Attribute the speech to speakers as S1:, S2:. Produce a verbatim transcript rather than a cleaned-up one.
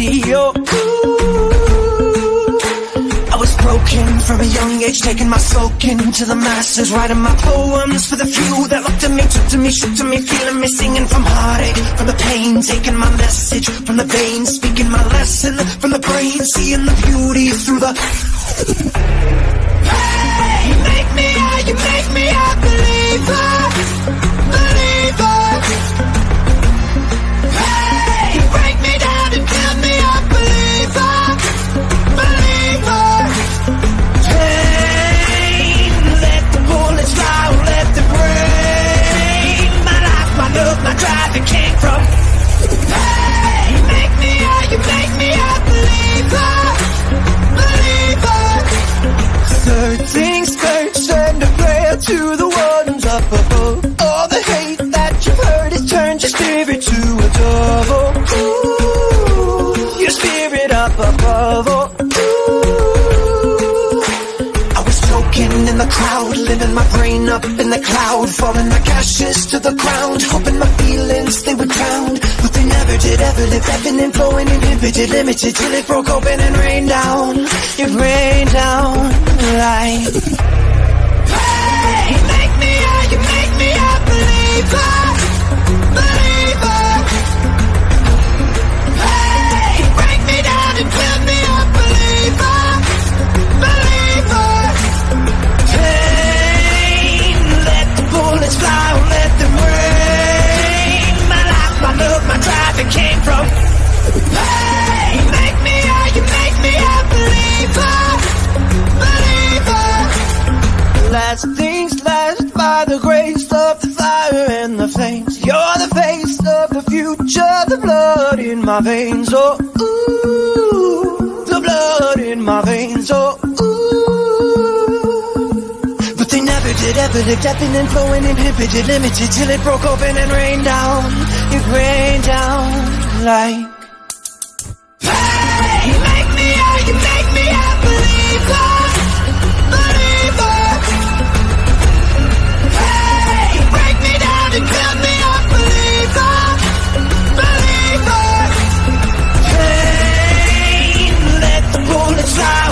S1: Oh, ooh. I was broken from a young age, taking my soak into the masses, writing my poems for the few that looked at me, took to me, shook to me, feeling me, singing from heartache, from the pain, taking my message from the veins, speaking my lesson from the brain, seeing the beauty through the... Hey, you make me a, you make me a believer, believer. Hey, you break me down and build me up, believer, believer. Pain, let the bullets fly, let them rain. My life, my love, my drive, it came from. Hey, you make me a, you make me a believer, believer. Third things first, send a prayer to the ones up above. All the hate that you've heard has turned your spirit to a dove. Oh, ooh, your spirit up above. Oh, ooh. I was choking in the crowd, living my brain up in the cloud, falling like ashes to the ground, hoping my feelings they would drown, but they never did. Ever lived, ebbing and flowing, inhibited, limited, till it broke open and rained down. It rained down like. Hey, you make me a, you make me a believer, believer. Hey, you break me down and build me up, believer, believer. Pain, let the bullets fly, let them rain. My life, my love, my drive, it came from. Hey, you make me a, you make me a believer, believer. Last things last, by the grace of the fire and the flames. You're the face of the future, the blood in my veins. Oh, ooh, the blood in my veins. Oh, ooh. But they never did, ever lived, ebbing and flowing, inhibited, limited, till it broke open and rained down. It rained down like. Hey, you make me a, you make me a believer, believer. Hey, you break me down and build me up, believer, believer. Pain, let the bullets fly,